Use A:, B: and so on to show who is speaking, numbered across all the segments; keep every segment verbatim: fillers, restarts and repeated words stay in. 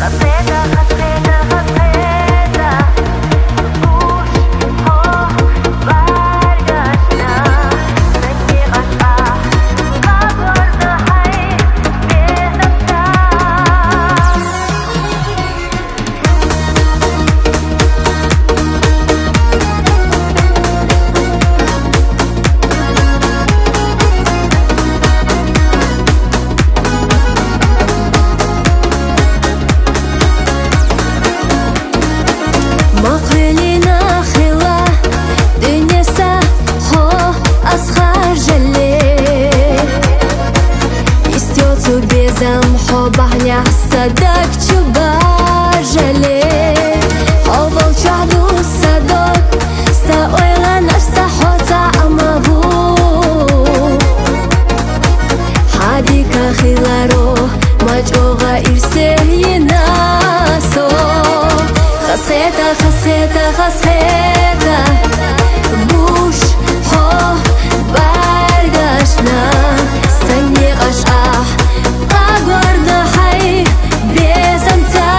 A: Bahnya sadak coba jale Oval chahdu sadok Sa oylan arsa hota amavu Hadika khilaro Majoga irse yinaso Khaseta khaseta khaseta Bush ho bargashna Sanyi qash'ah Agorda hay bezamta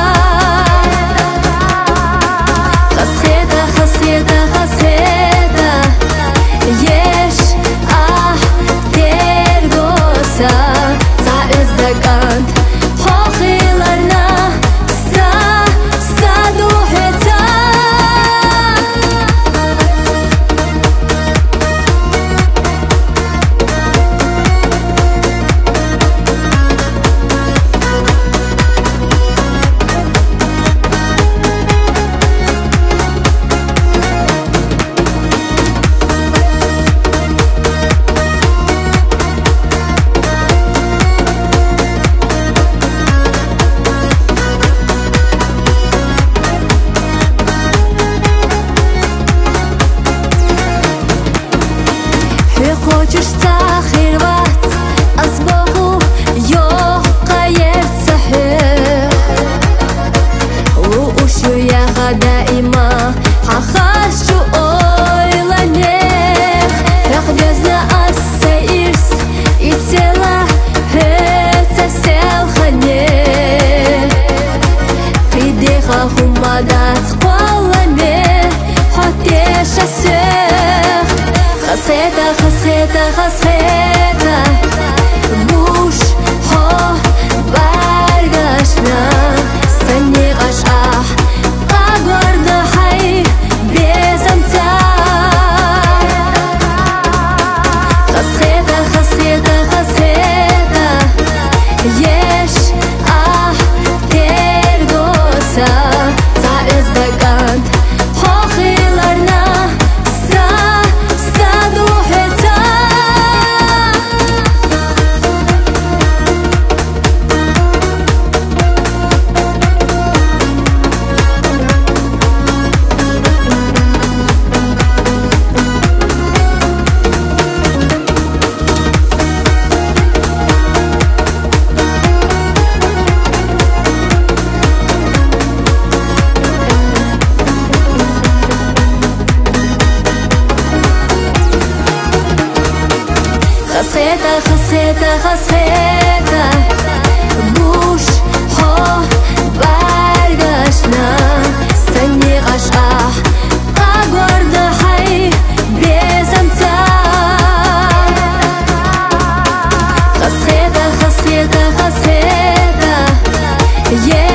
A: Khaseta khaseta khaseta Yesh ah tergosa Sa özdagant Hoqilarna Sa saduheta Хочешь сахирват Асбаху Йока ерцахир Ушу яха даима Хахашу ойланех Эх бездна ассаирс И тела Хэца селхане Хидеха хумадат Кваламе Хотеша сех Khaseta, khaseta, khaseta Bush ho bargashna Sanyi qash'ah Agorda hay bezamta Khaseta, khaseta, khaseta Yesh ah tergosa Sa özdagant Hoqilarna Khaseta, khaseta, khaseta Bush ho bargashna Sanyi qash'ah Agorda hay bezamta Khaseta, khaseta, khaseta Yeah